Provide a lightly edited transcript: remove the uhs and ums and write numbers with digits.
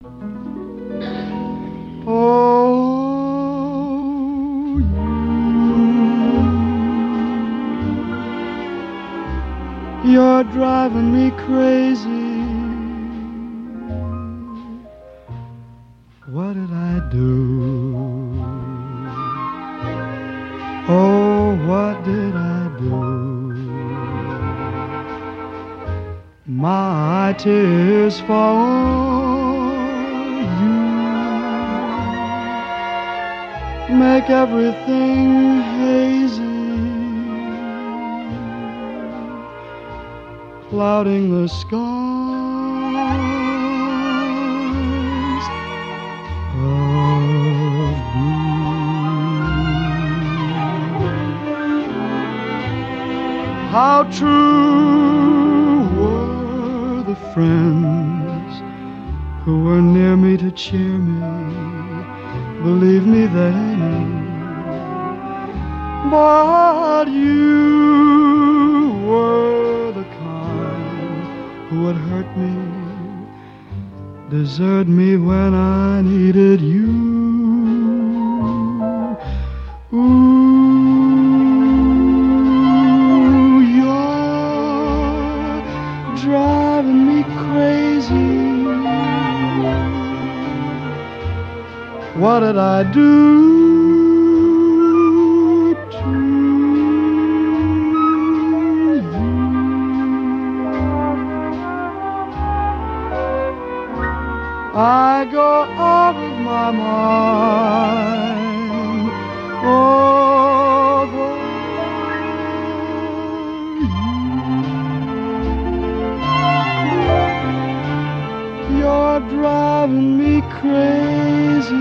Oh, you're driving me crazy. What did I do? Oh, what did I do? My tears for you make everything hazy, clouding the skies of blue. How true were the friends who were near me to cheer me. Believe me, they knew. But you were the kind who would hurt me, desert me when I needed you. Ooh, you're driving me crazy. What did I do to you? I go out of my mind over you. You're driving me crazy.